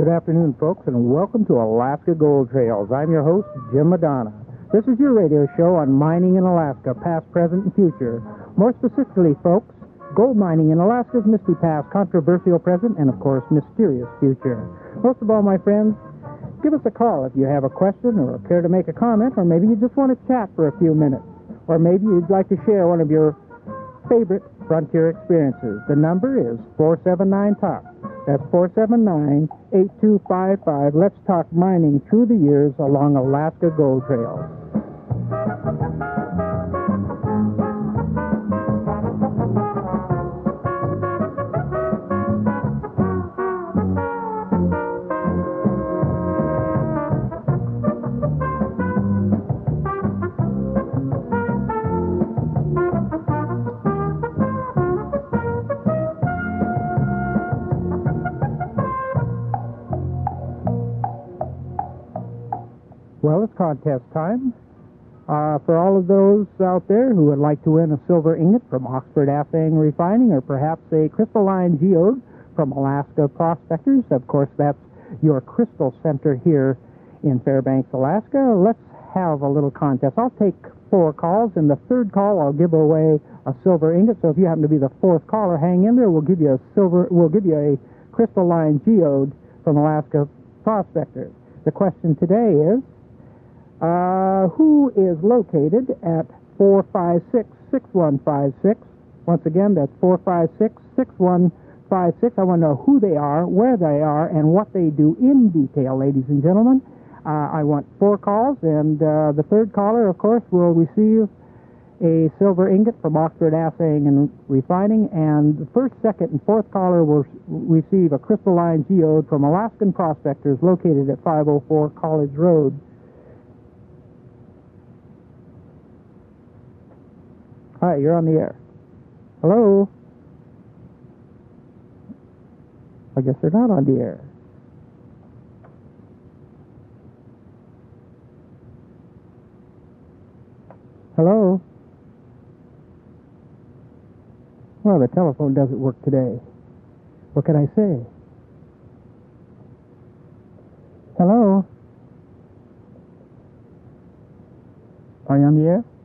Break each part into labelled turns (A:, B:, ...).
A: Good afternoon, folks, and welcome to Alaska Gold Trails. I'm your host, Jim Madonna. This is your radio show on mining in Alaska, past, present, and future. More specifically, folks, gold mining in Alaska's misty past, controversial present, and, of course, mysterious future. Most of all, my friends, give us a call if you have a question or care to make a comment, or maybe you just want to chat for a few minutes, or maybe you'd like to share one of your favorite frontier experiences. The number is 479-TALK. That's 479-8255. Let's talk mining through the years along Alaska Gold Trails. Well, it's contest time. For all of those out there who would like to win a silver ingot from Oxford Assaying Refining, or perhaps a crystalline geode from Alaska Prospectors, of course, that's your crystal center here in Fairbanks, Alaska. Let's have a little contest. I'll take 4 calls. In the third call, I'll give away a silver ingot. So if you happen to be the 4th caller, hang in there. We'll give you a crystalline geode from Alaska Prospectors. The question today is, who is located at 456-6156? Once again, that's 456-6156. I want to know who they are, where they are, and what they do in detail, ladies and gentlemen. I want 4 calls, and the third caller, of course, will receive a silver ingot from Oxford Assaying and Refining, and the first, second, and 4th caller will receive a crystalline geode from Alaskan Prospectors located at 504 College Road. Hi, you're on the air. Hello? I guess they're not on the air. Hello? Well, the telephone doesn't work today. What can I say? Hello? Are you on the air?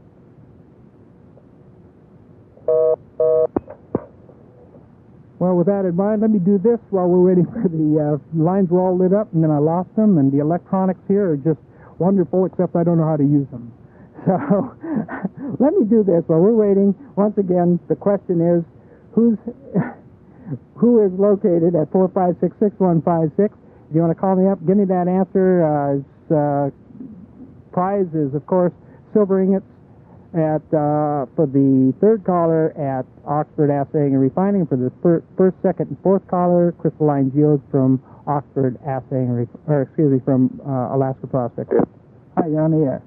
A: Well, with that in mind, let me do this while we're waiting for the lines were all lit up, and then I lost them, and the electronics here are just wonderful, except I don't know how to use them. So let me do this while we're waiting. Once again, the question is, who is located at 456-6156? If you want to call me up, give me that answer. Prize is, of course, silver ingots for the third caller at Oxford Assaying and Refining. For the first, second, and 4th caller, crystalline geodes from Oxford Assaying, from Alaska Prospectors. Hi, you're on the air.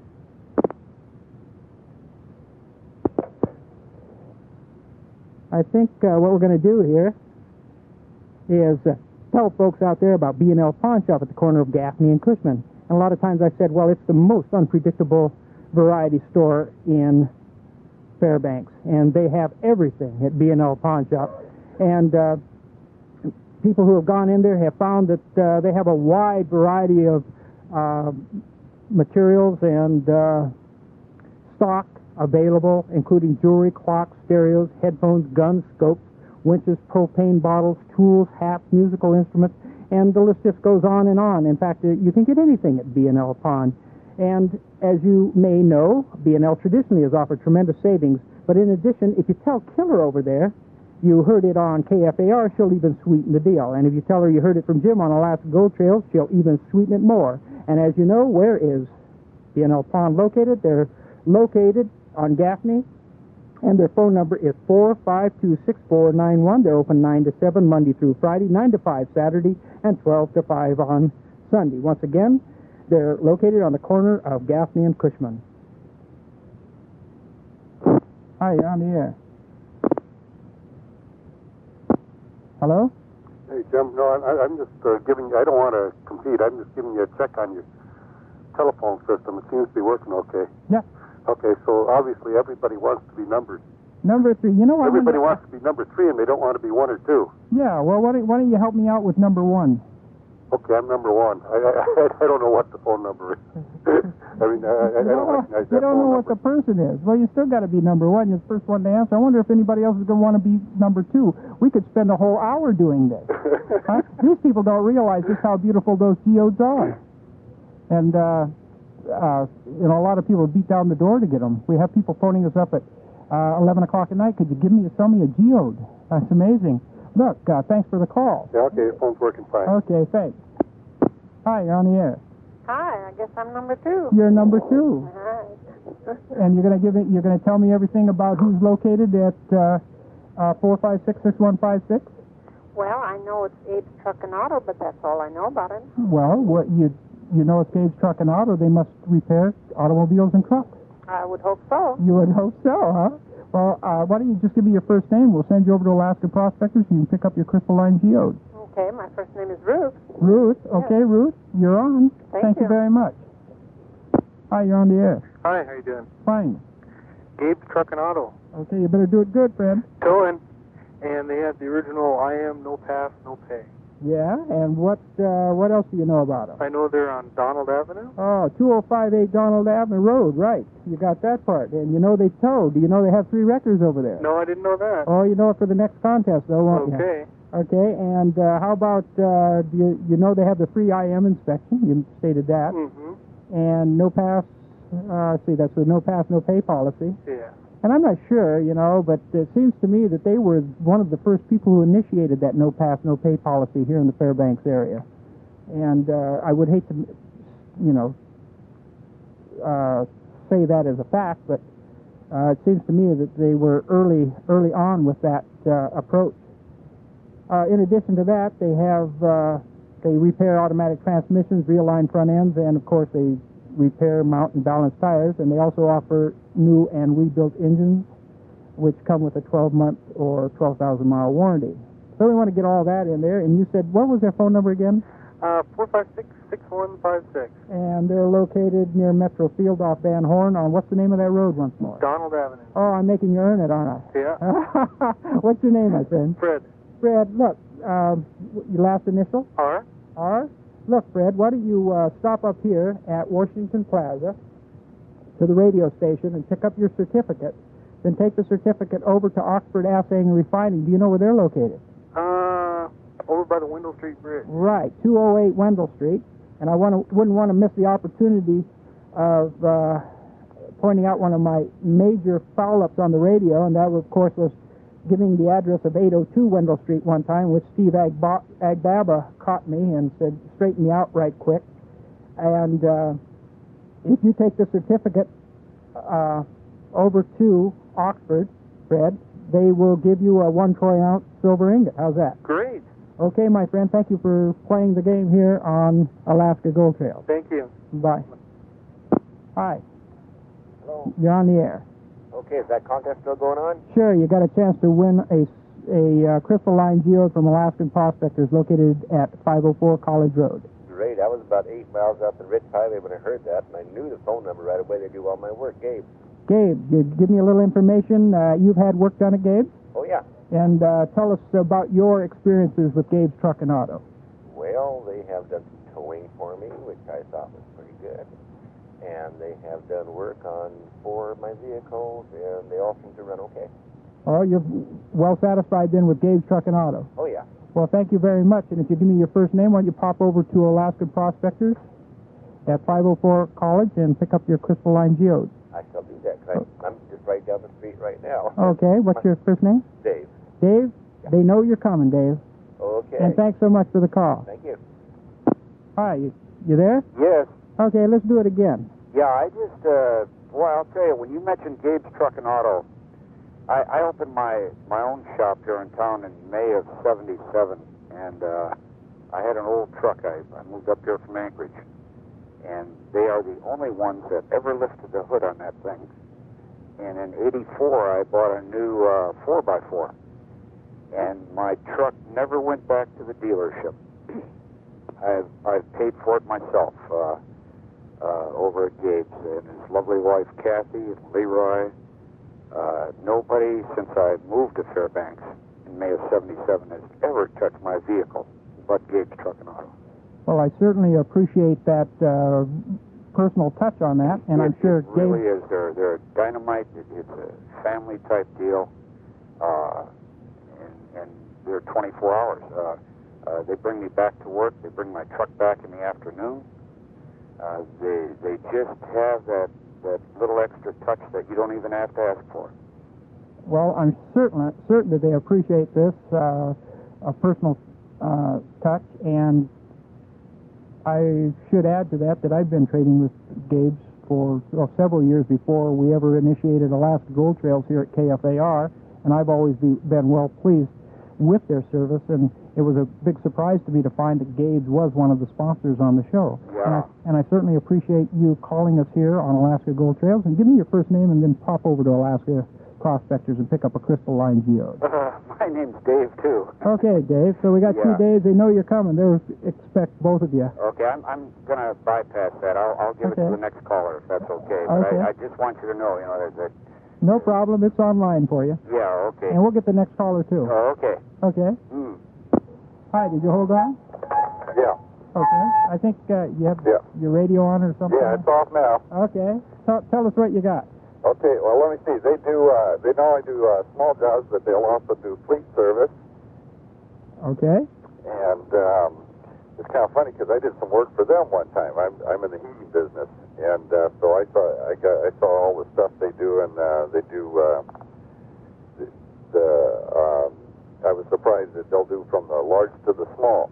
A: I think what we're going to do here is tell folks out there about B&L Pawn Shop at the corner of Gaffney and Cushman. And a lot of times I said, well, it's the most unpredictable variety store in Fairbanks, and they have everything at B&L Pawn Shop. And people who have gone in there have found that they have a wide variety of materials and stock available, including jewelry, clocks, stereos, headphones, guns, scopes, winches, propane bottles, tools, hats, musical instruments, and the list just goes on and on. In fact, you can get anything at B&L Pawn. And as you may know, B&L traditionally has offered tremendous savings, but in addition, if you tell Killer over there you heard it on KFAR, she'll even sweeten the deal. And if you tell her you heard it from Jim on Alaska Gold Trails, she'll even sweeten it more. And as you know, where is B&L Pawn located? They're located on Gaffney, and their phone number is 452-6491. They're open 9 to 7 Monday through Friday, 9 to 5 Saturday, and 12 to 5 on Sunday. Once again, they're located on the corner of Gaffney and Cushman. Hi, you're on the air. Hello?
B: Hey, Jim. No, I'm just giving you, I don't want to compete. I'm just giving you a check on your telephone system. It seems to be working okay.
A: Yeah.
B: Okay, so obviously everybody wants to be number
A: Number 3. You know,
B: everybody wants to be number 3, and they don't want to be 1 or 2.
A: Yeah, well, why don't you help me out with number 1?
B: Okay, I'm number one. I don't know what the phone number is. I mean, I don't recognize that
A: You don't
B: phone
A: know what
B: number.
A: the person is. Well, you still got to be number one. You're the first one to answer. I wonder if anybody else is going to want to be number two. We could spend a whole hour doing this. Huh? These people don't realize just how beautiful those geodes are. And, you know, a lot of people beat down the door to get them. We have people phoning us up at 11 o'clock at night. Could you sell me a geode? That's amazing. Look, thanks for the call.
B: Yeah, okay, your phone's working fine.
A: Okay, thanks. Hi, you're on the air.
C: Hi, I guess I'm number two.
A: You're number two.
C: Hi.
A: And you're gonna tell me everything about who's located at 456-6156?
C: Well, I know it's Abe's Truck and Auto, but that's all I know about it.
A: Well, what you know it's Gabe's Truck and Auto. They must repair automobiles and trucks.
C: I would hope so.
A: You would hope so, huh? Well, why don't you just give me your first name? We'll send you over to Alaska Prospectors and you can pick up your crystalline geode.
C: Okay, my first name is Ruth.
A: Ruth, okay, Ruth, you're on.
C: Thank
A: you
C: you.
A: very much. Hi, you're on the air.
D: Hi, how you doing?
A: Fine.
D: Gabe's Truck and Auto.
A: Okay, you better do it good, friend.
D: Towing. And they have the original I am, no pass, no pay.
A: Yeah, and what else do you know about them?
D: I know they're on Donald Avenue.
A: Oh, 2058 Donald Avenue Road, right. You got that part. And you know they tow. Do you know they have 3 records over there?
D: No, I didn't know that.
A: Oh, you know it for the next contest, though, won't you?
D: Okay.
A: Okay, and how about, do you know they have the free IM inspection? You stated that.
D: Mm-hmm.
A: And no pass, see, that's the no pass, no pay policy.
D: Yeah.
A: And I'm not sure, you know, but it seems to me that they were one of the first people who initiated that no pass, no pay policy here in the Fairbanks area. And I would hate to, you know, say that as a fact, but it seems to me that they were early on with that approach. In addition to that, they have they repair automatic transmissions, realign front ends, and of course they repair, mount, and balance tires. And they also offer new and rebuilt engines, which come with a 12-month or 12,000-mile warranty. So we want to get all that in there. And you said, what was their phone number again?
D: 456-6156.
A: And they're located near Metro Field off Van Horn on, what's the name of that road once more?
D: Donald Avenue.
A: Oh, I'm making you earn it, aren't I?
D: Yeah.
A: What's your name, my friend?
D: Fred.
A: Fred, look, your last initial?
D: R.
A: R? Look, Fred, why don't you stop up here at Washington Plaza to the radio station and pick up your certificate, then take the certificate over to Oxford Assaying and Refining. Do you know where they're located?
D: Over by the Wendell Street Bridge.
A: Right, 208 Wendell Street. And I wouldn't want to miss the opportunity of pointing out one of my major foul-ups on the radio, and that, of course, was giving the address of 802 Wendell Street one time, which Steve Agbaba caught me and said, straighten me out right quick. And if you take the certificate over to Oxford, Fred, they will give you a 1 troy-ounce silver ingot. How's that?
D: Great.
A: Okay, my friend, thank you for playing the game here on Alaska Gold Trail.
D: Thank you.
A: Bye. Hi,
E: Hello.
A: you're on the air.
E: Okay, is that contest still going on?
A: Sure, you got a chance to win a crystalline geode from Alaskan Prospectors located at 504 College Road.
E: Great. I was about 8 miles up the Ridge Highway when I heard that, and I knew the phone number right away. They do all my work. Gabe.
A: Gabe, you give me a little information. You've had work done at Gabe?
E: Oh, yeah.
A: And tell us about your experiences with Gabe's Truck and Auto.
E: Well, they have done some towing for me, which I thought was pretty good. And they have done work on 4 of my vehicles, and they all seem to run okay.
A: Oh, you're well satisfied then with Gabe's Truck and Auto.
E: Oh, yeah.
A: Well, thank you very much. And if you give me your first name, why don't you pop over to Alaska Prospectors at 504 College and pick up your crystalline geode.
E: I shall do that, because I'm just right down the street right now.
A: Okay, what's your first name?
E: Dave.
A: Dave? They know you're coming, Dave.
E: Okay.
A: And thanks so much for the call.
E: Thank you.
A: Hi, you there?
B: Yes.
A: Okay, let's do it again.
B: Yeah, I just, well, I'll tell you, when you mentioned Gabe's Truck and Auto, I opened my own shop here in town in May of '77, and I had an old truck. I moved up here from Anchorage, and they are the only ones that ever lifted the hood on that thing. And in '84, I bought a new 4x4, and my truck never went back to the dealership. I've paid for it myself over at Gabe's, and his lovely wife Kathy and Leroy. Nobody since I moved to Fairbanks in May of '77 has ever touched my vehicle but Gabe's Truck and Auto.
A: Well, I certainly appreciate that personal touch on that, and I'm sure
B: It really
A: Gabe...
B: is. They're dynamite. It's a family-type deal, and they're 24 hours. They bring me back to work. They bring my truck back in the afternoon. They just have that little extra touch that you don't even have to ask for.
A: Well, I'm certain that they appreciate this, a personal touch, and I should add to that I've been trading with Gabe's for several years before we ever initiated Alaska Gold Trails here at KFAR, and I've always been well pleased with their service, and it was a big surprise to me to find that Gabe's was one of the sponsors on the show.
B: Yeah.
A: And I certainly appreciate you calling us here on Alaska Gold Trails, and give me your first name and then pop over to Alaska Prospectors and pick up a crystalline geode.
B: My name's Dave, too.
A: Okay, Dave, so we got 2 days. They know you're coming. They expect both of you.
B: Okay, I'm going to bypass that. I'll give it to the next caller, if that's okay. But
A: Okay.
B: I just want you to know, that
A: No problem. It's online for you.
B: yeah, okay.
A: And we'll get the next caller, too.
B: Oh, okay.
A: Okay.
B: Hmm.
A: Hi, did you hold on?
E: Yeah.
A: Okay. I think you have
E: Yeah.
A: your radio on or something?
E: Yeah, it's off now.
A: Okay. Tell us what you got.
E: Okay, well, let me see. They not only do small jobs, but they'll also do fleet service.
A: Okay.
E: And it's kind of funny because I did some work for them one time. I'm in the heating business, and so I saw all the stuff they do, and they do I was surprised that they'll do from the large to the small.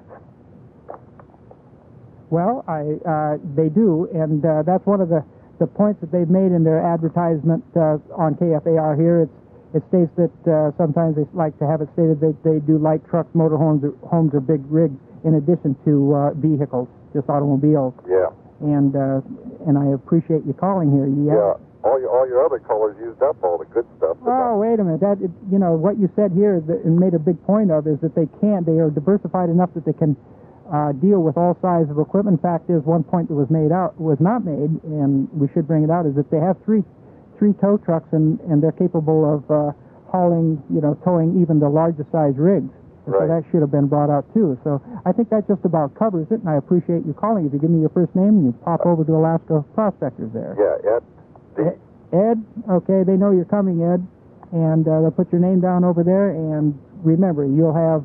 A: Well, they do, and that's one of the points that they've made in their advertisement on KFAR here. It states that sometimes they like to have it stated that they do light trucks, motorhomes, homes, or big rigs in addition to vehicles, just automobiles.
E: Yeah.
A: And I appreciate you calling here.
E: Yeah. All your other callers used up all the good stuff.
A: Oh, wait a minute. What you said here and made a big point of is that they are diversified enough that they can deal with all sizes of equipment. In fact, is one point that was not made, and we should bring it out, is that they have three tow trucks, and they're capable of towing even the largest size rigs. And
E: Right.
A: So that should have been brought out too. So I think that just about covers it, and I appreciate you calling. If you give me your first name, and you pop over to Alaska Prospectors there.
E: Yeah, Ed.
A: Ed, okay, they know you're coming, Ed, and they'll put your name down over there. And remember, you'll have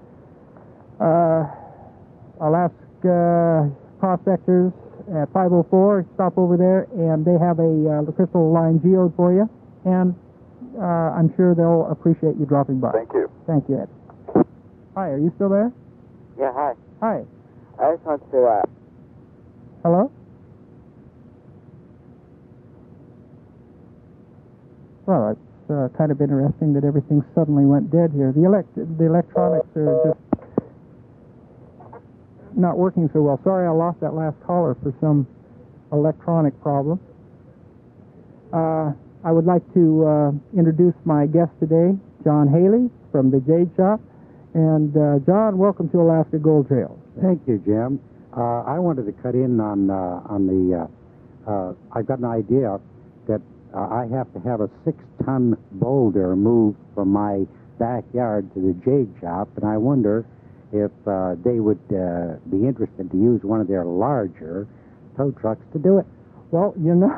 A: Alaska Prospectors at 504. Stop over there, and they have a crystal line geode for you, and I'm sure they'll appreciate you dropping by.
E: Thank you.
A: Thank you, Ed. Hi, are you still there?
F: Yeah, hi.
A: Hi.
F: I just want to,
A: Hello? Well, it's kind of interesting that everything suddenly went dead here. The electronics are just not working so well. Sorry I lost that last caller for some electronic problem. I would like to introduce my guest today, John Haley from the Jade Shop. And John, welcome to Alaska Gold Trails.
G: Thank you, Jim. I wanted to cut in on the. I've got an idea that I have to have a 6-ton boulder moved from my backyard to the Jade Shop, and I wonder if they would be interested to use one of their larger tow trucks to do it.
A: Well,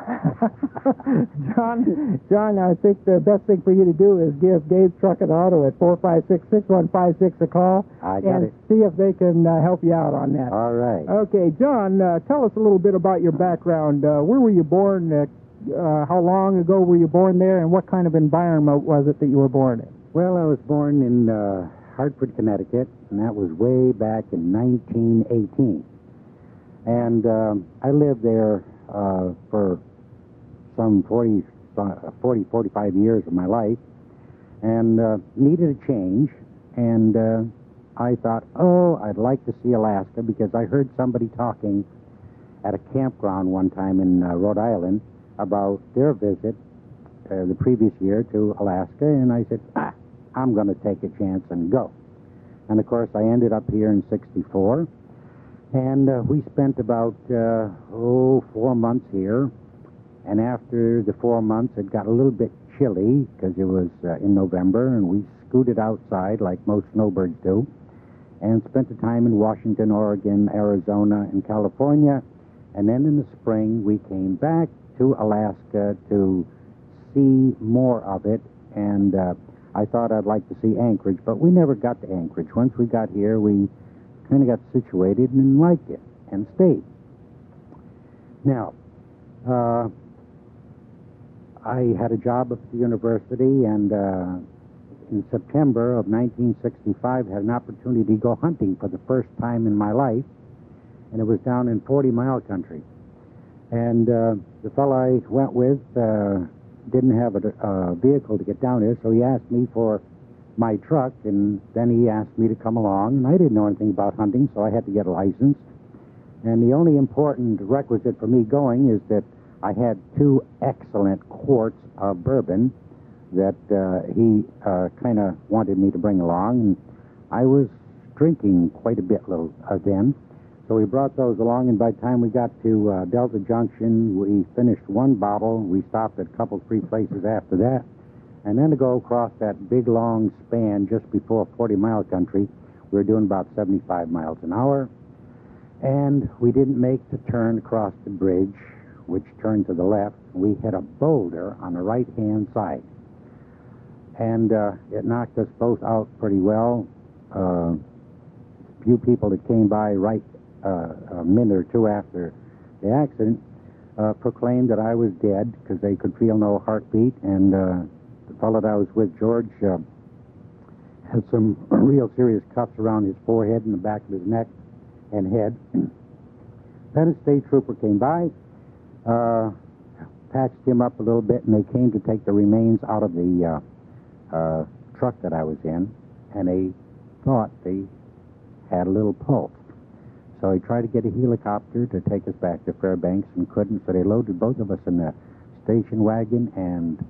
A: John, I think the best thing for you to do is give Gabe's Truck and Auto at 456-6156 a call and see if they can help you out on that.
G: All right.
A: Okay, John, tell us a little bit about your background. Where were you born? How long ago were you born there, and what kind of environment was it that you were born in?
G: Well, I was born in Hartford, Connecticut, and that was way back in 1918. And I lived there for some 45 years of my life, and needed a change. And I thought, I'd like to see Alaska, because I heard somebody talking at a campground one time in Rhode Island about their visit the previous year to Alaska, and I said, I'm going to take a chance and go. And of course, I ended up here in '64. And we spent about, 4 months here. And after the 4 months, it got a little bit chilly because it was in November, and we scooted outside like most snowbirds do. and spent the time in Washington, Oregon, Arizona, and California. And then in the spring, we came back to Alaska to see more of it. And I thought I'd like to see Anchorage, but we never got to Anchorage. Once we got here, we kind of got situated and liked it and stayed. Now, I had a job at the university, and in September of 1965, had an opportunity to go hunting for the first time in my life, and it was down in 40 Mile Country. And the fellow I went with didn't have a vehicle to get down there, so he asked me for my truck, and then he asked me to come along, and I didn't know anything about hunting, so I had to get a license. And the only important requisite for me going is that I had 2 excellent quarts of bourbon that he kind of wanted me to bring along, and I was drinking quite a bit then. So we brought those along, and by the time we got to Delta Junction, we finished 1 bottle. We stopped at a couple, 3 places after that. And then to go across that big, long span just before 40 Mile Country, we were doing about 75 miles an hour. And we didn't make the turn across the bridge, which turned to the left. We hit a boulder on the right-hand side. And it knocked us both out pretty well. A few people that came by right a minute or 2 after the accident proclaimed that I was dead because they could feel no heartbeat. And the fellow that I was with, George, had some real serious cuts around his forehead and the back of his neck and head. Then a state trooper came by, patched him up a little bit, and they came to take the remains out of the truck that I was in, and they thought they had a little pulse. So he tried to get a helicopter to take us back to Fairbanks and couldn't, so they loaded both of us in the station wagon, and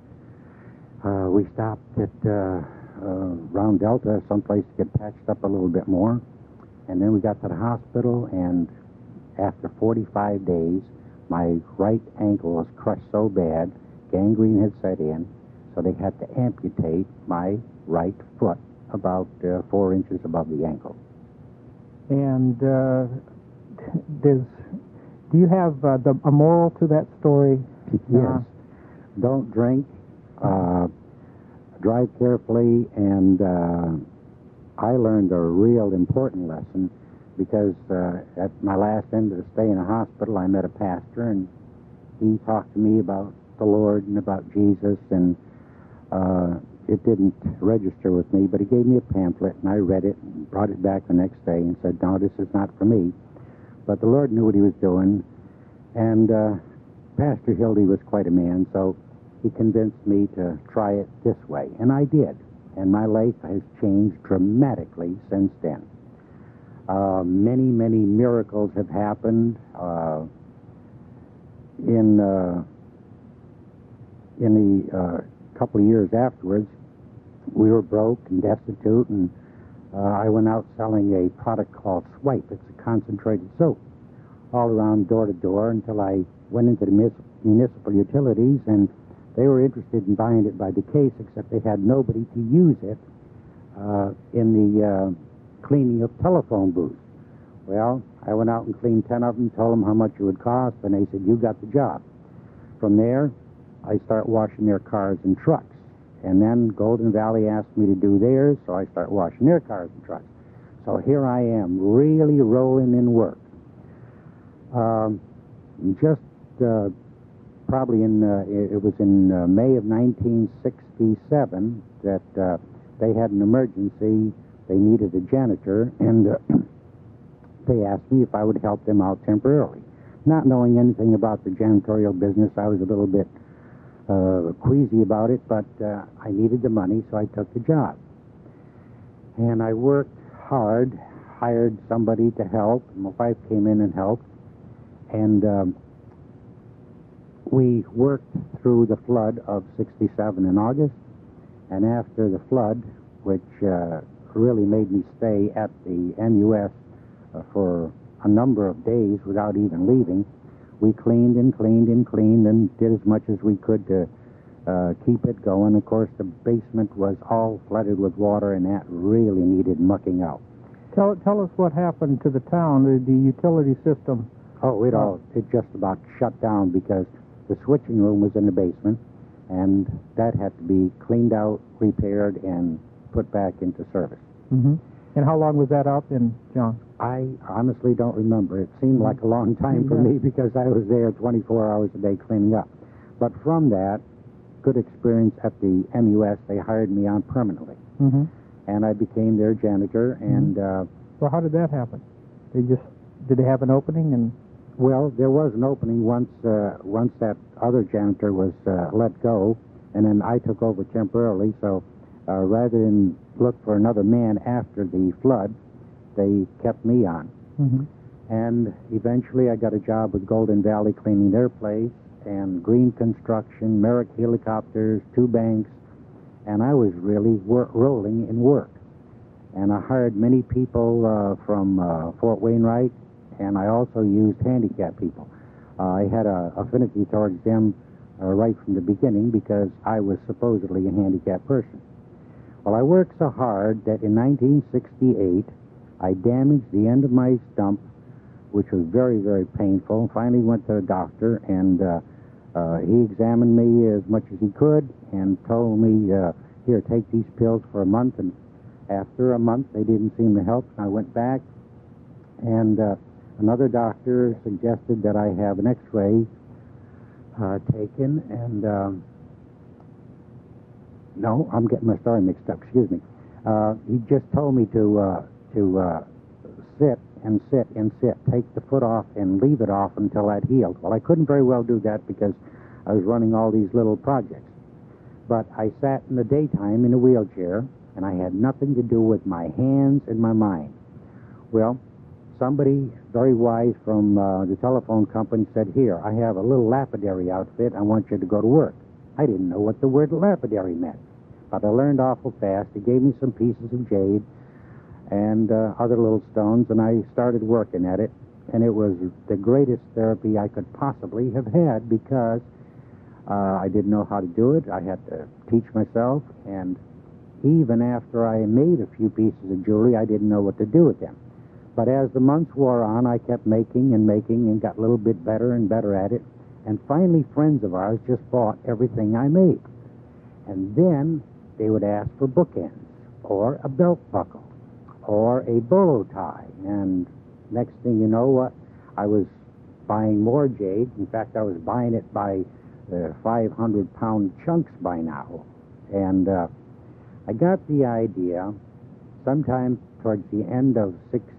G: we stopped at around Delta, someplace to get patched up a little bit more. And then we got to the hospital, and after 45 days, my right ankle was crushed so bad, gangrene had set in, so they had to amputate my right foot about 4 inches above the ankle.
A: And do you have a moral to that story?
G: Yes. Don't drink. Drive carefully, and I learned a real important lesson because at my last end of the stay in the hospital, I met a pastor, and he talked to me about the Lord and about Jesus, and it didn't register with me, but he gave me a pamphlet, and I read it and brought it back the next day and said, no, this is not for me. But the Lord knew what he was doing, and Pastor Hildy was quite a man, so he convinced me to try it this way, and I did. And my life has changed dramatically since then. Many, many miracles have happened. In the couple of years afterwards, we were broke and destitute, and I went out selling a product called Swipe. It's a concentrated soap, all around door to door, until I went into the municipal utilities, and they were interested in buying it by the case, except they had nobody to use it in the cleaning of telephone booths. Well, I went out and cleaned 10 of them, told them how much it would cost, and they said, you got the job. From there, I start washing their cars and trucks. And then Golden Valley asked me to do theirs, so I start washing their cars and trucks. So here I am, really rolling in work. Probably it was in May of 1967 that they had an emergency. They needed a janitor, and they asked me if I would help them out temporarily. Not knowing anything about the janitorial business, I was a little bit queasy about it, but I needed the money, so I took the job. And I worked hard, hired somebody to help. My wife came in and helped, and we worked through the flood of '67 in August, and after the flood, which really made me stay at the MUS for a number of days without even leaving, we cleaned and cleaned and cleaned and did as much as we could to keep it going. Of course, the basement was all flooded with water, and that really needed mucking out.
A: Tell us what happened to the town, the utility system.
G: Oh, it just about shut down because the switching room was in the basement, and that had to be cleaned out, repaired, and put back into service.
A: Mm-hmm. And how long was that out then, John?
G: I honestly don't remember. It seemed like a long time for me because I was there 24 hours a day cleaning up. But from that good experience at the MUS, they hired me on permanently.
A: Mm-hmm.
G: And I became their janitor. And
A: well, how did that happen? Did they have an opening? And
G: well, there was an opening once that other janitor was let go, and then I took over temporarily. So rather than look for another man after the flood, they kept me on.
A: Mm-hmm.
G: And eventually I got a job with Golden Valley cleaning their place, and Green Construction, Merrick Helicopters, 2 banks, and I was really rolling in work. And I hired many people from Fort Wainwright, and I also used handicapped people. I had an affinity towards them right from the beginning because I was supposedly a handicapped person. Well, I worked so hard that in 1968, I damaged the end of my stump, which was very, very painful. Finally went to the doctor, and he examined me as much as he could and told me, here, take these pills for a month. And after a month, they didn't seem to help. I went back, and another doctor suggested that I have an X-ray taken, and no, I'm getting my story mixed up. Excuse me. He just told me to sit and sit and sit, take the foot off and leave it off until that healed. Well, I couldn't very well do that because I was running all these little projects. But I sat in the daytime in a wheelchair, and I had nothing to do with my hands and my mind. Well, somebody very wise from the telephone company said, here, I have a little lapidary outfit. I want you to go to work. I didn't know what the word lapidary meant, but I learned awful fast. He gave me some pieces of jade and other little stones, and I started working at it, and it was the greatest therapy I could possibly have had because I didn't know how to do it. I had to teach myself, and even after I made a few pieces of jewelry, I didn't know what to do with them. But as the months wore on, I kept making and got a little bit better and better at it, and finally friends of ours just bought everything I made. And then they would ask for bookends, or a belt buckle, or a bolo tie. And next thing you know, what? I was buying more jade. In fact, I was buying it by 500-pound chunks by now. And I got the idea sometime towards the end of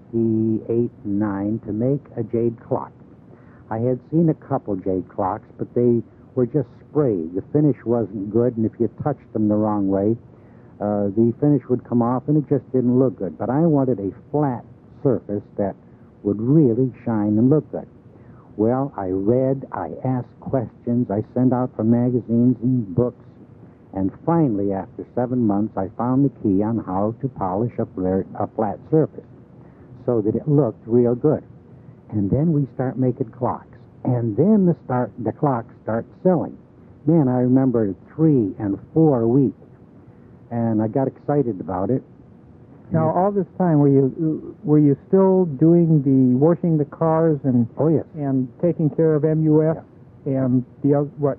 G: 68 and 9 to make a jade clock. I had seen a couple jade clocks, but they were just sprayed. The finish wasn't good, and if you touched them the wrong way, the finish would come off, and it just didn't look good. But I wanted a flat surface that would really shine and look good. Well, I read, I asked questions, I sent out for magazines and books, and finally, after 7 months, I found the key on how to polish a flat surface so that it looked real good. And then we start making clocks, and then the clocks start selling. Man, I remember 3 and 4 a week, and I got excited about it.
A: Now, all this time, were you still doing the washing the cars and
G: Oh yes,
A: and taking care of MUS and the other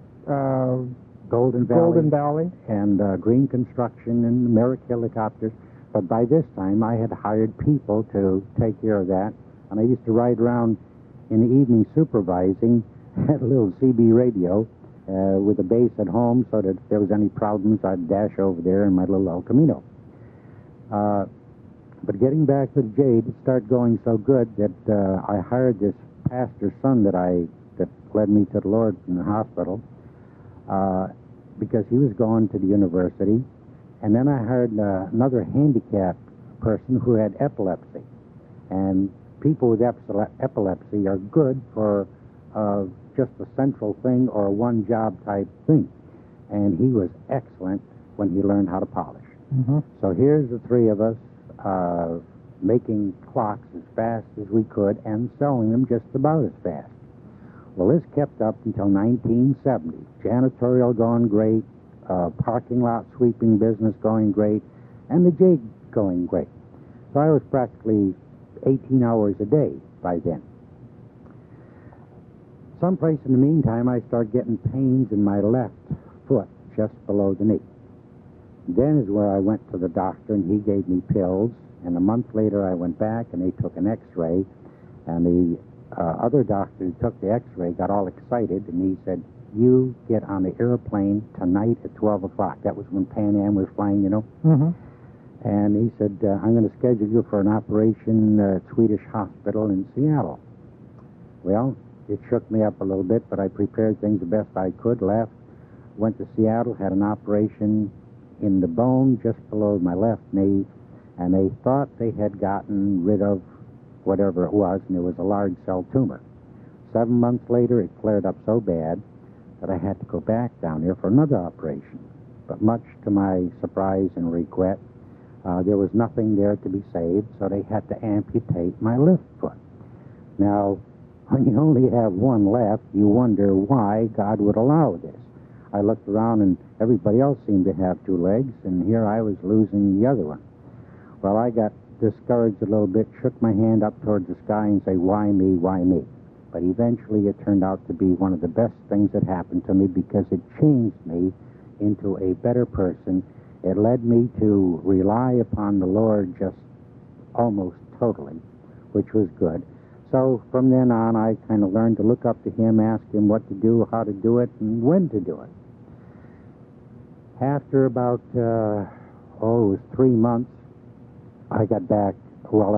G: Golden Valley,
A: Golden Valley?
G: and Green Construction and Merrick Helicopters. But by this time, I had hired people to take care of that, and I used to ride around in the evening supervising at a little CB radio with a base at home, so that if there was any problems, I'd dash over there in my little El Camino. But getting back to the jade, it started going so good that I hired this pastor's son that led me to the Lord in the hospital because he was going to the university. And then I hired another handicapped person who had epilepsy. And people with epilepsy are good for just a central thing or a one-job type thing. And he was excellent when he learned how to polish.
A: Mm-hmm.
G: So here's the 3 of us making clocks as fast as we could and selling them just about as fast. Well, this kept up until 1970. Janitorial going great, parking lot sweeping business going great, and the jade going great. So I was practically 18 hours a day by then. Someplace in the meantime, I started getting pains in my left foot, just below the knee. Then is where I went to the doctor, and he gave me pills. And a month later, I went back, and they took an X-ray. And the other doctor who took the X-ray got all excited, and he said, "You get on the airplane tonight at 12 o'clock." That was when Pan Am was flying, you know.
A: Mm-hmm.
G: And he said, "I'm going to schedule you for an operation at Swedish Hospital in Seattle." Well, it shook me up a little bit, but I prepared things the best I could, left, went to Seattle, had an operation in the bone just below my left knee, and they thought they had gotten rid of whatever it was, and it was a large cell tumor. 7 months later, it flared up so bad that I had to go back down there for another operation. But much to my surprise and regret, there was nothing there to be saved, so they had to amputate my left foot. Now, when you only have one left, you wonder why God would allow this. I looked around, and everybody else seemed to have two legs, and here I was losing the other one. Well, I got discouraged a little bit, shook my hand up towards the sky and say, "Why me, why me?" But eventually it turned out to be one of the best things that happened to me, because it changed me into a better person. It led me to rely upon the Lord just almost totally, which was good. So from then on, I kind of learned to look up to Him, ask Him what to do, how to do it, and when to do it. After about, it was 3 months, I got back. Well,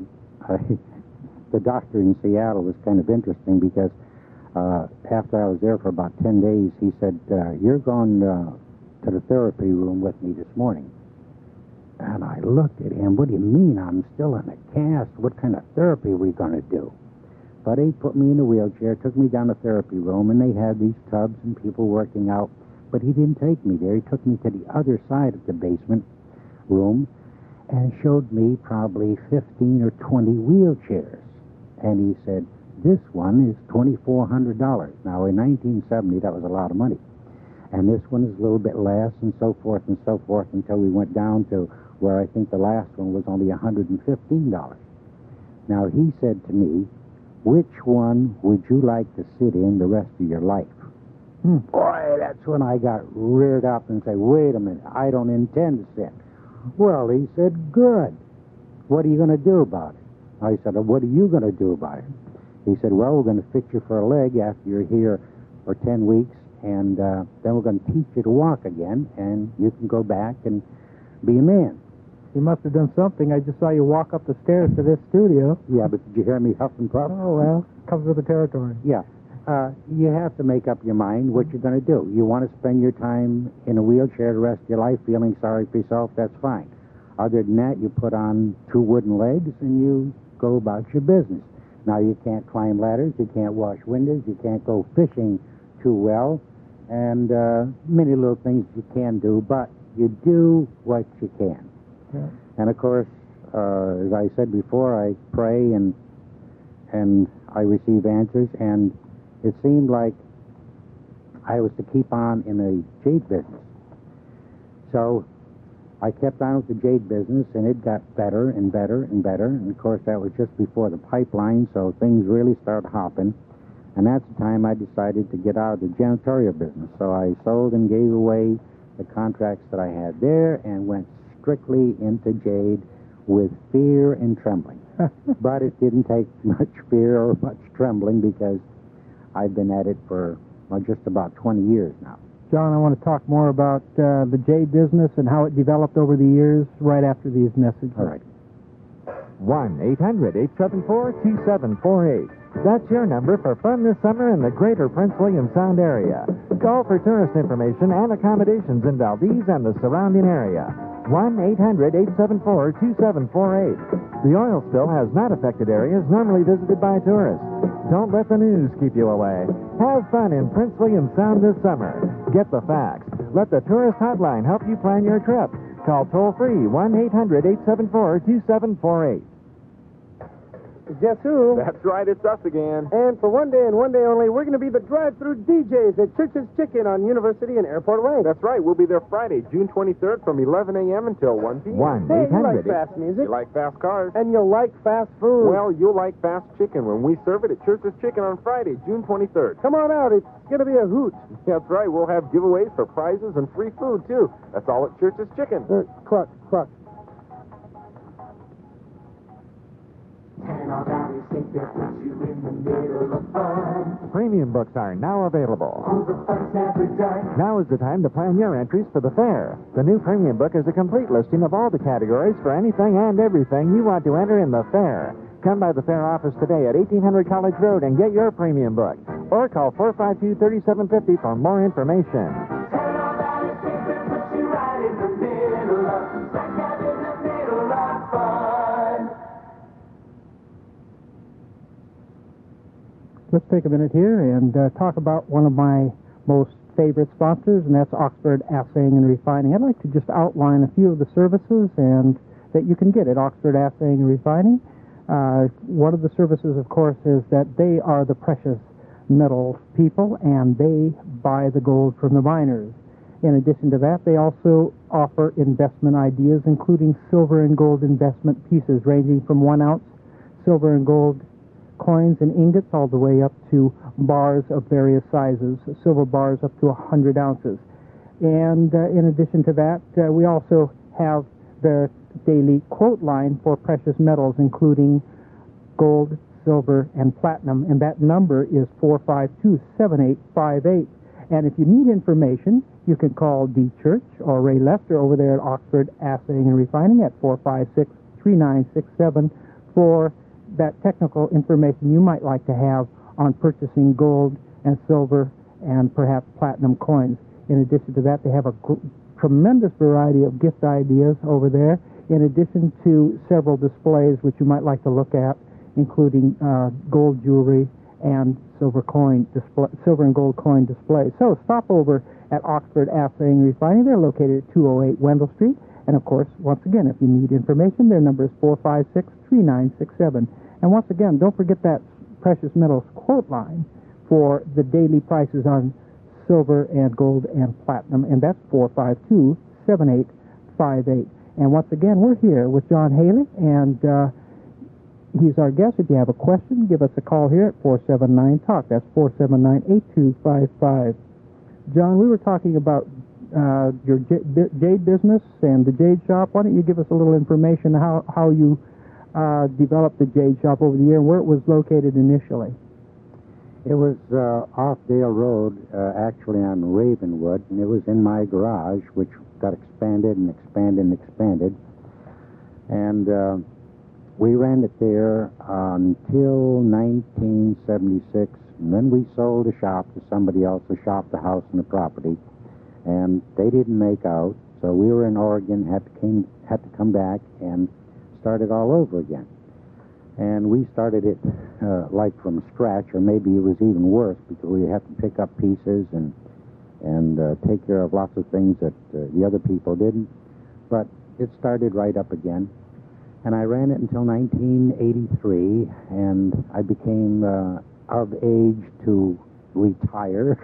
G: the doctor in Seattle was kind of interesting, because after I was there for about 10 days, he said, "You're going to the therapy room with me this morning." And I looked at him. "What do you mean? I'm still in a cast. What kind of therapy are we going to do?" But he put me in a wheelchair, took me down the therapy room, and they had these tubs and people working out. But he didn't take me there. He took me to the other side of the basement room and showed me probably 15 or 20 wheelchairs. And he said, "This one is $2,400. Now, in 1970, that was a lot of money. And this one is a little bit less, and so forth, until we went down to where I think the last one was only $115. Now, he said to me, "Which one would you like to sit in the rest of your life?" Boy, that's when I got reared up and said, "Wait a minute, I don't intend to sit." Well, he said, "Good. What are you going to do about it?" I said, "What are you going to do about it?" He said, "Well, we're going to fix you for a leg after you're here for 10 weeks, and then we're going to teach you to walk again, and you can go back and be a man."
A: You must have done something. I just saw you walk up the stairs to this studio.
G: Yeah, but did you hear me huff and puff?
A: Oh, well, comes with the territory.
G: Yeah. You have to make up your mind what you're going to do. You want to spend your time in a wheelchair the rest of your life feeling sorry for yourself, that's fine. Other than that, you put on 2 wooden legs and you go about your business. Now, you can't climb ladders, you can't wash windows, you can't go fishing too well, and many little things you can do, but you do what you can.
A: Yeah.
G: And, of course, as I said before, I pray and I receive answers, and it seemed like I was to keep on in the jade business. So I kept on with the jade business, and it got better and better and better. And, of course, that was just before the pipeline, so things really started hopping. And that's the time I decided to get out of the janitorial business. So I sold and gave away the contracts that I had there and went strictly into jade with fear and trembling. But it didn't take much fear or much trembling, because I've been at it for just about 20 years now.
A: John, I want to talk more about the jade business and how it developed over the years right after these messages.
G: All right.
H: 1-800-874-2748. That's your number for fun this summer in the greater Prince William Sound area. Call for tourist information and accommodations in Valdez and the surrounding area. 1-800-874-2748. The oil spill has not affected areas normally visited by tourists. Don't let the news keep you away. Have fun in Prince William Sound this summer. Get the facts. Let the tourist hotline help you plan your trip. Call toll-free 1-800-874-2748.
I: Guess who?
H: That's right, it's us again.
I: And for one day and one day only, we're going to be the drive-through DJs at Church's Chicken on University and Airport Way.
H: That's right, we'll be there Friday, June 23rd from 11 a.m. until 1 p.m.
I: Hey, you like fast music.
H: You like fast cars.
I: And you'll like fast food.
H: Well, you'll like fast chicken when we serve it at Church's Chicken on Friday, June 23rd.
I: Come on out. It's going to be a hoot.
H: That's right, we'll have giveaways for prizes and free food, too. That's all at Church's Chicken.
I: Cluck, cluck.
H: Premium books are now available. Now is the time to plan your entries for the fair. The new premium book is a complete listing of all the categories for anything and everything you want to enter in the fair. Come by the fair office today at 1800 College Road and get your premium book. Or call 452-3750 for more information.
A: Let's take a minute here and talk about one of my most favorite sponsors, and that's Oxford Assaying and Refining. I'd like to just outline a few of the services and that you can get at Oxford Assaying and Refining. One of the services, of course, is that they are the precious metals people, and they buy the gold from the miners. In addition to that, they also offer investment ideas, including silver and gold investment pieces ranging from 1 ounce silver and gold coins and ingots all the way up to bars of various sizes, silver bars up to 100 ounces. And in addition to that, we also have the daily quote line for precious metals, including gold, silver, and platinum, and that number is 452-7858. And if you need information, you can call Dee Church or Ray Lester over there at Oxford Assaying and Refining at 456-3967 for that technical information you might like to have on purchasing gold and silver and perhaps platinum coins. In addition to that, they have a tremendous variety of gift ideas over there, in addition to several displays which you might like to look at, including gold jewelry and silver and gold coin displays. So stop over at Oxford Assaying and Refining. They're located at 208 Wendell Street. And, of course, once again, if you need information, their number is 456-3967. And once again, don't forget that precious metals quote line for the daily prices on silver and gold and platinum, and that's 452-7858. And once again, we're here with John Haley, and he's our guest. If you have a question, give us a call here at 479-TALK. That's 479-8255. John, we were talking about your jade business and the jade shop. Why don't you give us a little information how you developed the jade shop over the year and where it was located initially?
G: It was off Dale Road, actually on Ravenwood, and it was in my garage, which got expanded and expanded and expanded. And we ran it there until 1976, and then we sold the shop to somebody else, the shop, the house, and the property. And they didn't make out, so we were in Oregon, had to come back and start it all over again. And we started it like from scratch, or maybe it was even worse because we had to pick up pieces and take care of lots of things that the other people didn't. But it started right up again. And I ran it until 1983, and I became of age to retire.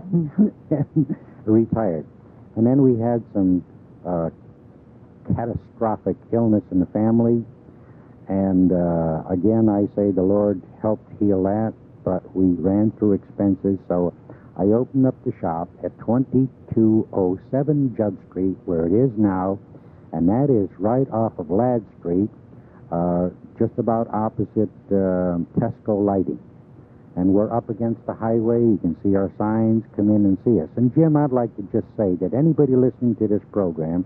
G: And retired. And then we had some catastrophic illness in the family. And again, I say the Lord helped heal that, but we ran through expenses. So I opened up the shop at 2207 Judd Street, where it is now, and that is right off of Ladd Street, just about opposite Tesco Lighting. And we're up against the highway. You can see our signs. Come in and see us. And, Jim, I'd like to just say that anybody listening to this program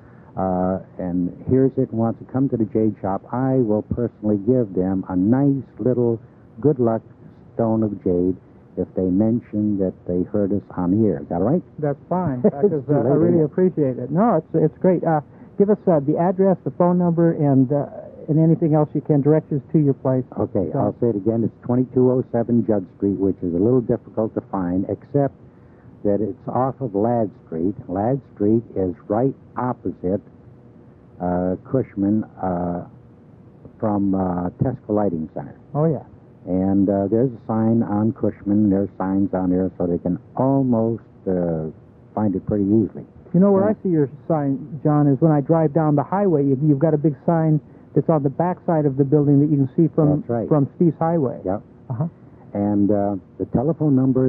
G: and hears it and wants to come to the Jade Shop, I will personally give them a nice little good luck stone of jade if they mention that they heard us on the air. Is that all right?
A: That's fine. Because, I really appreciate it. No, it's great. Give us the address, the phone number, and anything else you can direct us to your place.
G: Okay, so I'll say it again. It's 2207 Judd Street, which is a little difficult to find, except that it's off of Ladd Street. Ladd Street is right opposite Cushman from Tesco Lighting Center.
A: Oh, yeah.
G: And there's a sign on Cushman. There's signs on there so they can almost find it pretty easily.
A: You know where I see your sign, John, is when I drive down the highway. You've got a big sign that's on the back side of the building that you can see from
G: That's right.
A: from Steve's Highway.
G: Yep.
A: Uh-huh.
G: And the telephone number is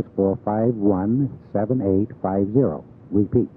G: 451-7850. Repeat,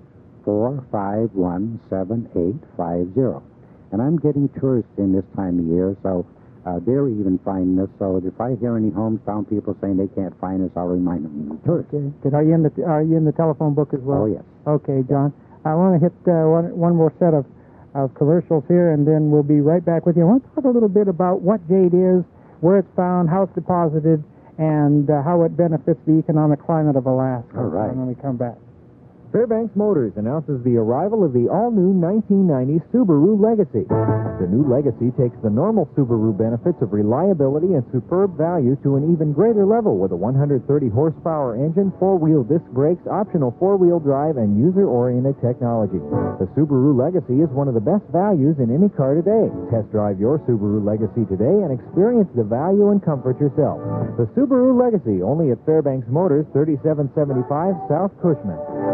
G: 451-7850. And I'm getting tourists in this time of year, so they're even finding us. So if I hear any hometown people saying they can't find us, I'll remind them. Tourists.
A: Okay. Good. Are you in the telephone book as well?
G: Oh, yes.
A: Okay, John. I want to hit one more set of commercials here, and then we'll be right back with you. I want to talk a little bit about what jade is, where it's found, how it's deposited, and how it benefits the economic climate of Alaska.
G: All right.
A: When we come back.
H: Fairbanks Motors announces the arrival of the all-new 1990 Subaru Legacy. The new Legacy takes the normal Subaru benefits of reliability and superb value to an even greater level with a 130-horsepower engine, four-wheel disc brakes, optional four-wheel drive, and user-oriented technology. The Subaru Legacy is one of the best values in any car today. Test drive your Subaru Legacy today and experience the value and comfort yourself. The Subaru Legacy, only at Fairbanks Motors, 3775 South Cushman.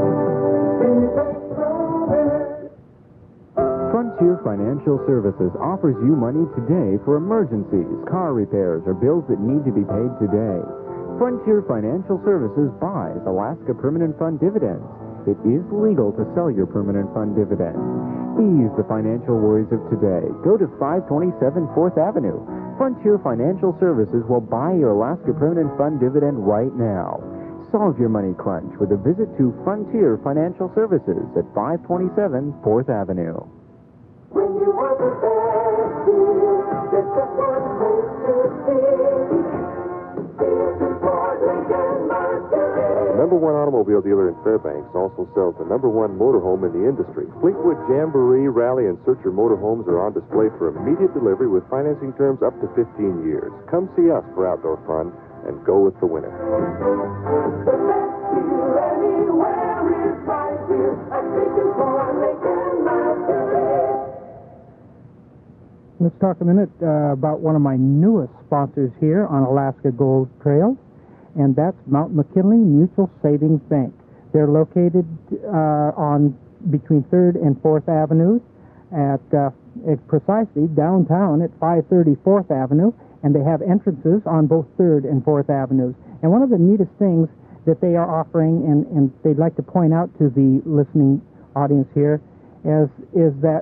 H: Frontier Financial Services offers you money today for emergencies, car repairs, or bills that need to be paid today. Frontier Financial Services buys Alaska Permanent Fund dividends. It is legal to sell your permanent fund dividend. Ease the financial worries of today. Go to 527 4th Avenue. Frontier Financial Services will buy your Alaska Permanent Fund dividend right now. Solve your money crunch with a visit to Frontier Financial Services at 527 4th Avenue.
J: When you want the best deal, there's just one place to be. It's Ford Lincoln Mercury.
K: The number one automobile dealer in Fairbanks also sells the number one motorhome in the industry. Fleetwood, Jamboree, Rally, and Searcher motorhomes are on display for immediate delivery with financing terms up to 15 years. Come see us for outdoor fun and go with the winner.
J: The best deal anywhere is right here at Ford Lincoln Mercury.
A: Let's talk a minute about one of my newest sponsors here on Alaska Gold Trail, and that's Mount McKinley Mutual Savings Bank. They're located on between 3rd and 4th Avenues at precisely downtown at 530 4th Avenue, and they have entrances on both 3rd and 4th Avenues. And one of the neatest things that they are offering, and they'd like to point out to the listening audience here, is that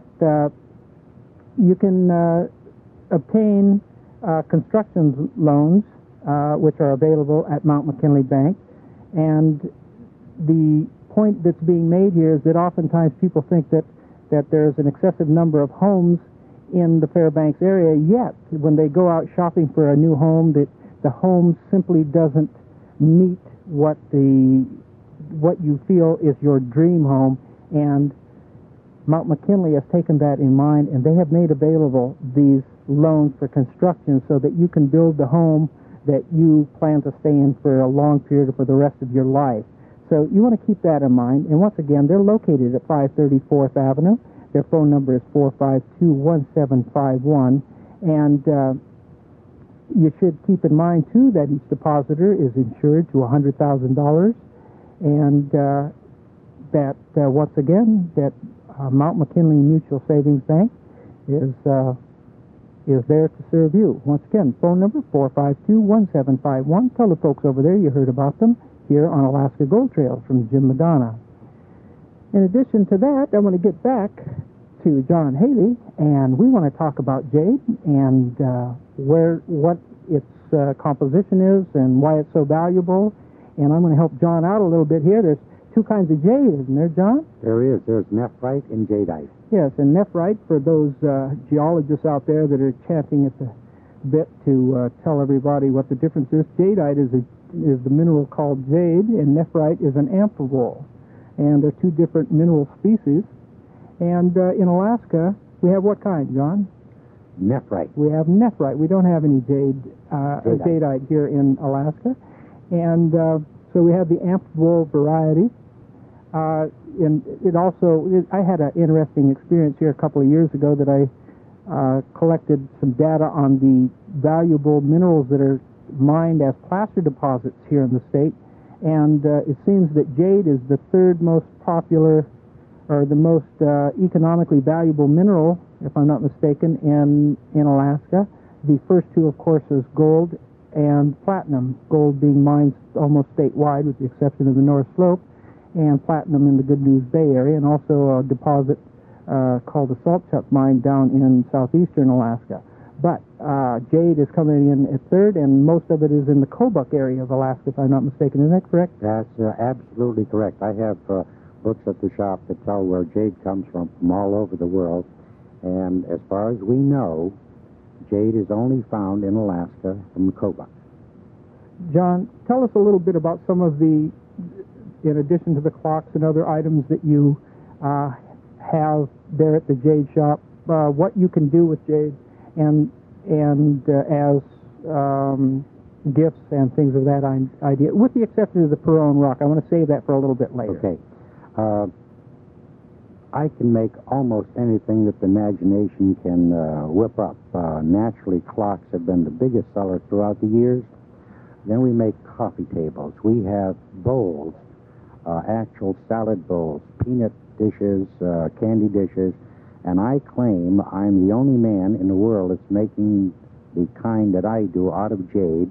A: you can obtain construction loans, which are available at Mount McKinley Bank. And the point that's being made here is that oftentimes people think that there's an excessive number of homes in the Fairbanks area, yet when they go out shopping for a new home, that the home simply doesn't meet what you feel is your dream home. And Mount McKinley has taken that in mind, and they have made available these loans for construction so that you can build the home that you plan to stay in for a long period or for the rest of your life. So you want to keep that in mind. And once again, they're located at 530 4th Avenue. Their phone number is 452-1751. And you should keep in mind, too, that each depositor is insured to $100,000. And that, once again, that Mount McKinley Mutual Savings Bank is there to serve you. Once again, phone number 452-1751. Tell the folks over there you heard about them here on Alaska Gold Trails from Jim Madonna. In addition to that, I want to get back to John Haley, and we want to talk about jade and what its composition is and why it's so valuable. And I'm going to help John out a little bit here. There's two kinds of jade, isn't there, John?
G: There is. There's nephrite and jadeite.
A: Yes, and nephrite, for those geologists out there that are champing at the bit to tell everybody what the difference is, jadeite is the mineral called jade, and nephrite is an amphibole. And they're two different mineral species. And in Alaska, we have what kind, John?
G: Nephrite.
A: We have nephrite. We don't have any jadeite here in Alaska. And so we have the amphibole variety. And it also, I had an interesting experience here a couple of years ago that I collected some data on the valuable minerals that are mined as placer deposits here in the state, and it seems that jade is the third most popular or the most economically valuable mineral, if I'm not mistaken, in Alaska. The first two, of course, is gold and platinum, gold being mined almost statewide with the exception of the North Slope, and platinum in the Good News Bay area, and also a deposit called the Saltchuk mine down in southeastern Alaska. But jade is coming in at third, and most of it is in the Kobuk area of Alaska, if I'm not mistaken. Is that correct?
G: That's absolutely correct. I have books at the shop that tell where jade comes from all over the world, and as far as we know, jade is only found in Alaska from Kobuk.
A: John, tell us a little bit about some of the, in addition to the clocks and other items that you have there at the jade shop, what you can do with jade and as gifts and things of that idea, with the exception of the Perone rock. I want to save that for a little bit later.
G: Okay. I can make almost anything that the imagination can whip up. Naturally, clocks have been the biggest seller throughout the years. Then we make coffee tables. We have bowls, actual salad bowls, peanut dishes, candy dishes, and I claim I'm the only man in the world that's making the kind that I do out of jade,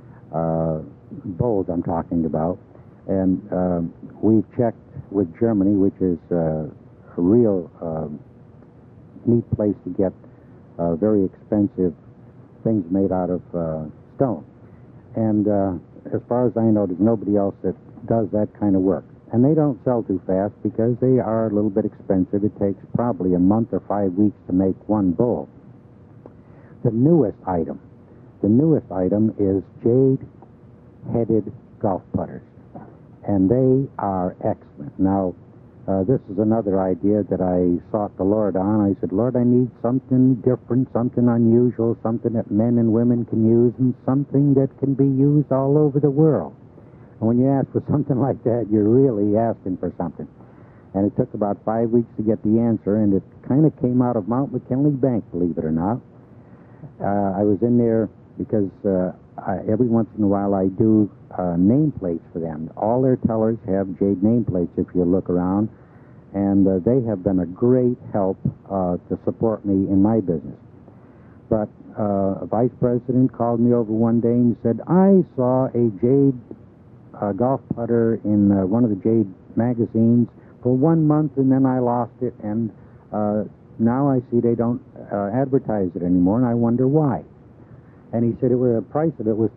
G: bowls I'm talking about. And we've checked with Germany, which is a real neat place to get very expensive things made out of stone. And as far as I know, there's nobody else that does that kind of work. And they don't sell too fast because they are a little bit expensive. It takes probably a month or 5 weeks to make one bowl. The newest item is jade-headed golf putters. And they are excellent. Now, this is another idea that I sought the Lord on. I said, Lord, I need something different, something unusual, something that men and women can use, and something that can be used all over the world. And when you ask for something like that, you're really asking for something. And it took about 5 weeks to get the answer, and it kind of came out of Mount McKinley Bank, believe it or not. I was in there because every once in a while I do nameplates for them. All their tellers have jade nameplates if you look around, and they have been a great help to support me in my business. But a vice president called me over one day and said, I saw a jade golf putter in one of the jade magazines for 1 month, and then I lost it, and now I see they don't advertise it anymore, and I wonder why. And he said the price of it was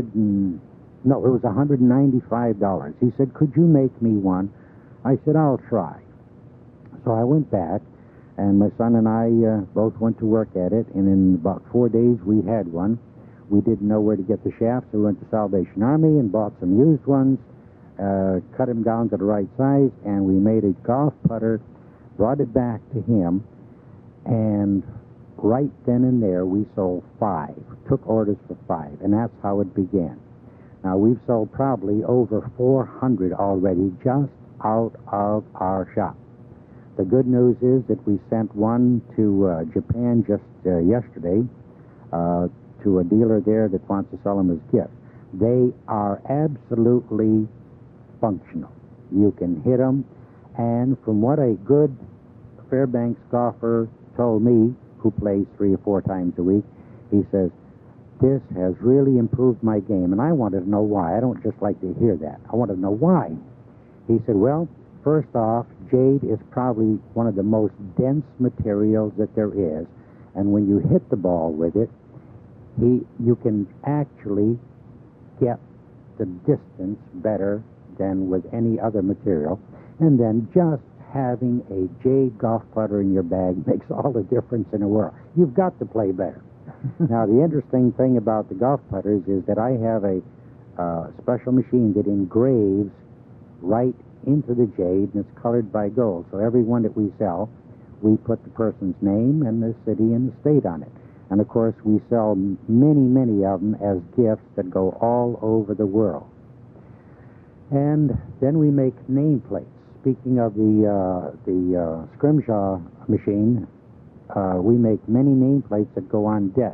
G: $195. He said, could you make me one? I said, I'll try. So I went back, and my son and I both went to work at it, and in about 4 days we had one. We didn't know where to get the shafts, so we went to Salvation Army and bought some used ones, cut them down to the right size, and we made a golf putter, brought it back to him, and right then and there we sold 5, took orders for 5, and that's how it began. Now we've sold probably over 400 already just out of our shop. The good news is that we sent one to Japan just yesterday to a dealer there that wants to sell them as gifts. They are absolutely functional. You can hit them, and from what a good Fairbanks golfer told me, who plays 3 or 4 times a week, he says, this has really improved my game. And I wanted to know why. I don't just like to hear that. I wanted to know why. He said, well, first off, jade is probably one of the most dense materials that there is. And when you hit the ball with it, you can actually get the distance better than with any other material. And then just having a jade golf putter in your bag makes all the difference in the world. You've got to play better. Now, the interesting thing about the golf putters is that I have a special machine that engraves right into the jade, and it's colored by gold. So every one that we sell, we put the person's name and the city and the state on it. And, of course, we sell many, many of them as gifts that go all over the world. And then we make nameplates. Speaking of the Scrimshaw machine, we make many nameplates that go on desks.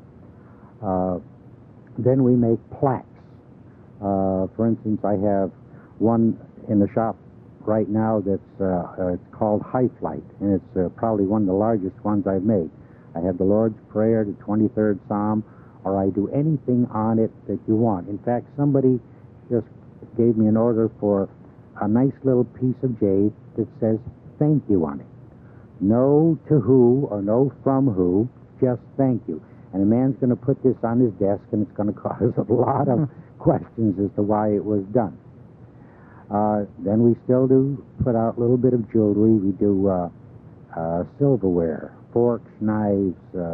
G: Then we make plaques. For instance, I have one in the shop right now that's it's called High Flight, and it's probably one of the largest ones I've made. I have the Lord's Prayer, the 23rd Psalm, or I do anything on it that you want. In fact, somebody just gave me an order for a nice little piece of jade that says thank you on it. No to who or no from who, just thank you. And a man's going to put this on his desk, and it's going to cause a lot of questions as to why it was done. Then we still do put out a little bit of jewelry. We do silverware, forks, knives,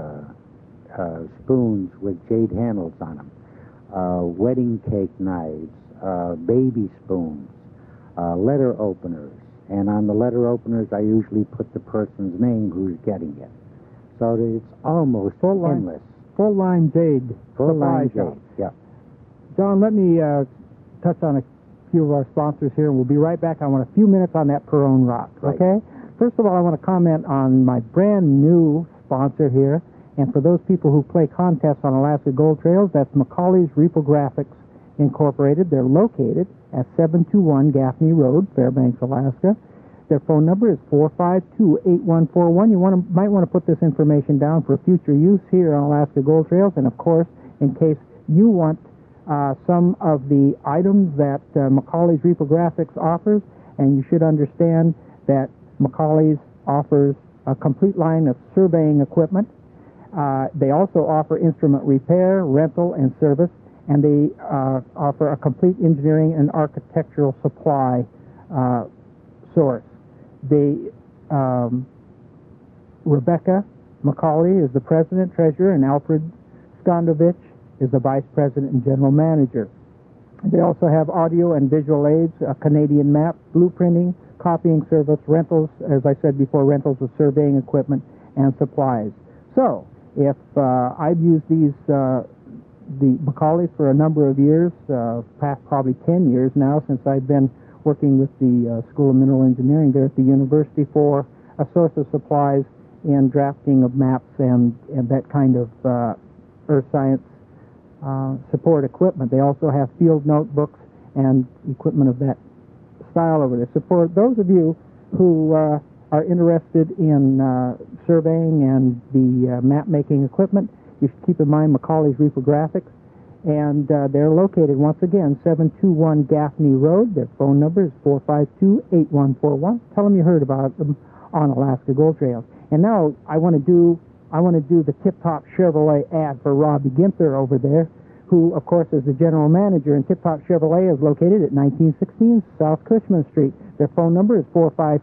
G: spoons with jade handles on them, wedding cake knives, baby spoons, letter openers. And on the letter openers, I usually put the person's name who's getting it. So that it's almost endless.
A: Full-line jade.
G: Full-line
A: supply shop.
G: jade, yeah.
A: John, let me touch on a few of our sponsors here, and we'll be right back. I want a few minutes on that Perone rock,
G: Right.
A: okay? First of all, I want to comment on my brand new sponsor here, and for those people who play contests on Alaska Gold Trails, that's Macaulay's Reprographics Incorporated. They're located at 721 Gaffney Road, Fairbanks, Alaska. Their phone number is 452-8141. You might want to put this information down for future use here on Alaska Gold Trails, and of course, in case you want some of the items that Macaulay's Reprographics offers, and you should understand that Macaulay's offers a complete line of surveying equipment. They also offer instrument repair, rental, and service, and they offer a complete engineering and architectural supply source. Rebecca Macaulay is the president, treasurer, and Alfred Skondovich is the vice president and general manager. They also have audio and visual aids, a Canadian map, blueprinting, copying service, rentals, as I said before, rentals of surveying equipment and supplies. So, if I've used the Macaulay's for a number of years, past probably 10 years now, since I've been working with the School of Mineral Engineering there at the university for a source of supplies in drafting of maps and that kind of earth science support equipment. They also have field notebooks and equipment of that style over there. So for those of you who are interested in surveying and the map-making equipment, you should keep in mind Macaulay's Reprographics. And they're located, once again, 721 Gaffney Road. Their phone number is 452-8141. Tell them you heard about them on Alaska Gold Trails. And now I want to do the Tip Top Chevrolet ad for Robbie Ginther over there, who, of course, is the general manager. And Tip Top Chevrolet is located at 1916 South Cushman Street. Their phone number is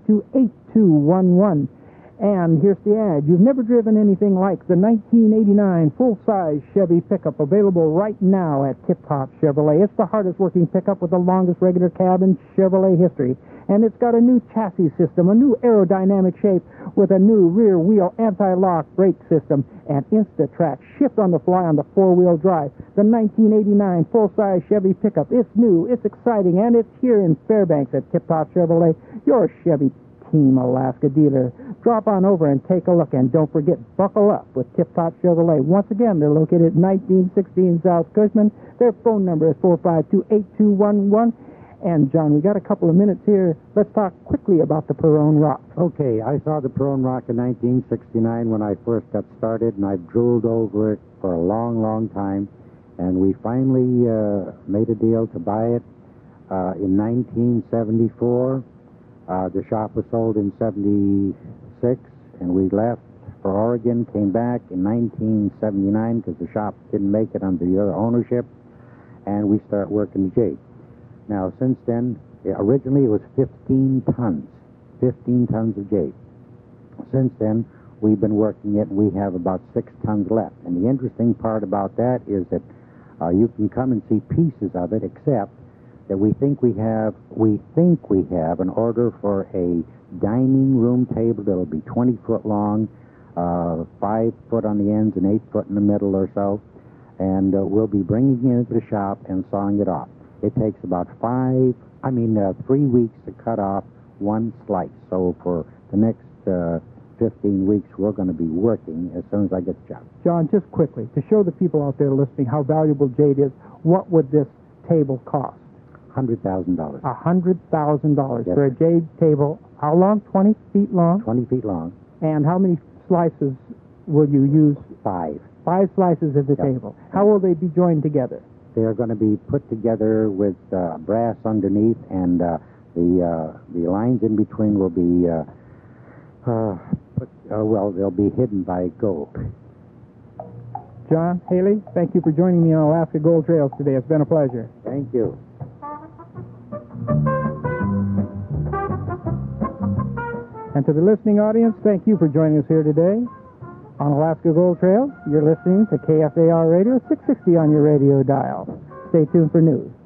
A: 452-8211. And here's the ad. You've never driven anything like the 1989 full-size Chevy pickup, available right now at Tip Top Chevrolet. It's the hardest working pickup with the longest regular cab in Chevrolet history. And it's got a new chassis system, a new aerodynamic shape with a new rear wheel anti-lock brake system, and Instatrack shift on the fly on the four-wheel drive. The 1989 full-size Chevy pickup. It's new, it's exciting, and it's here in Fairbanks at Tip Top Chevrolet, your Chevy Team Alaska dealer. Drop on over and take a look, and don't forget, buckle up with Tip Top Chevrolet. Once again, they're located at 1916 South Cushman. Their phone number is 452-8211. And, John, we got a couple of minutes here. Let's talk quickly about the Perone rock.
G: Okay, I saw the Perone rock in 1969 when I first got started, and I've drooled over it for a long, long time. And we finally made a deal to buy it in 1974. The shop was sold in 76, and we left for Oregon, came back in 1979 because the shop didn't make it under the other ownership, and we started working the jade. Now, since then, originally it was 15 tons of jade. Since then, we've been working it, and we have about 6 tons left. And the interesting part about that is that you can come and see pieces of it, except that we think we have an order for a dining room table that'll be 20 foot long, 5 foot on the ends and 8 foot in the middle or so, and we'll be bringing it into the shop and sawing it off. It takes about 3 weeks to cut off one slice. So for the next 15 weeks, we're going to be working as soon as I get the job.
A: John, just quickly, to show the people out there listening how valuable jade is, what would this table cost?
G: $100,000.
A: $100,000
G: Yes,
A: for a jade table. How long? 20 feet long?
G: 20 feet long.
A: And how many slices will you use?
G: 5.
A: 5 slices of the
G: Yep.
A: table. How will they be joined together?
G: They are going to be put together with brass underneath, and the lines in between will be, they'll be hidden by gold.
A: John, Haley, thank you for joining me on Alaska Gold Trails today. It's been a pleasure.
G: Thank you.
A: And to the listening audience, thank you for joining us here today on Alaska Gold Trail. You're listening to KFAR Radio 660 on your radio dial. Stay tuned for news.